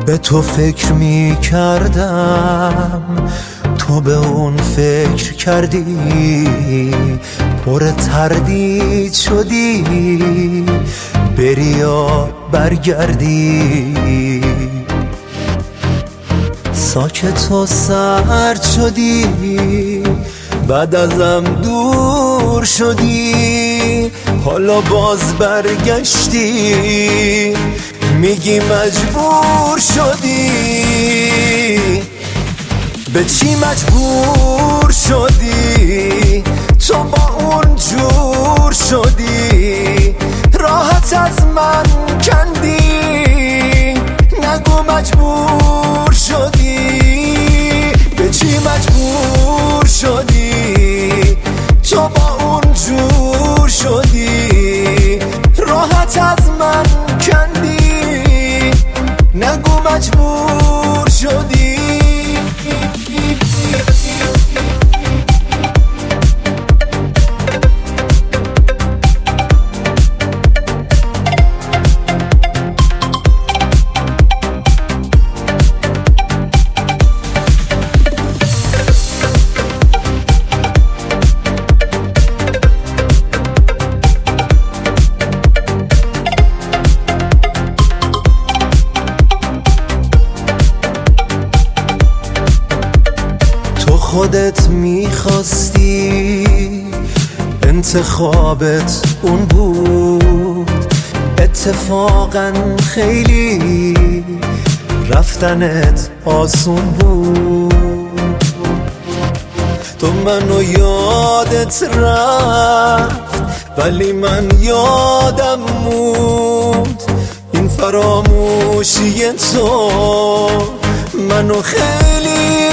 به تو فکر می کردم، تو به اون فکر کردی، پر تردید شدی بری یا برگردی. ساکت و سرد شدی، بعد ازم دور شدی، حالا باز برگشتی، میگی مجبور شدی. به چی مجبور شدی؟ تو با اون جور شدی، راحت از من کندی، نگو مجبور شدی. به چی مجبور شدی؟ تو با اون جور شدی، راحت از من کندی، نگو مجبور شدی. خودت میخواستی، انتخابت اون بود، اتفاقا خیلی رفتنت آسون بود. تو منو یادت رفت ولی من یادم موند، این فراموشی تو منو خیلی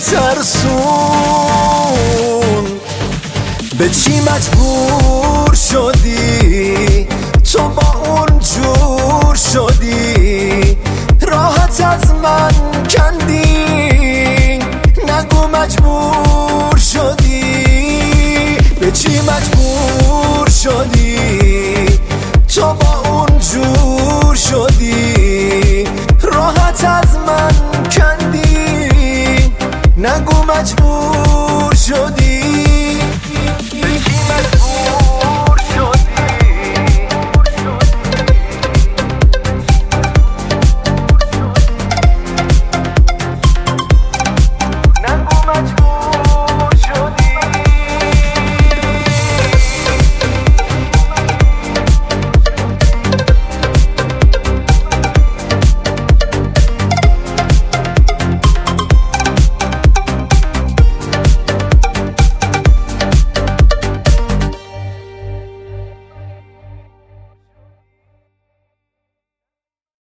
ترسون. به چی مجبور شدی؟ تو با اون جور شدی، راحت از من کندی، نگو مجبور شدی. به چی مجبور شدی؟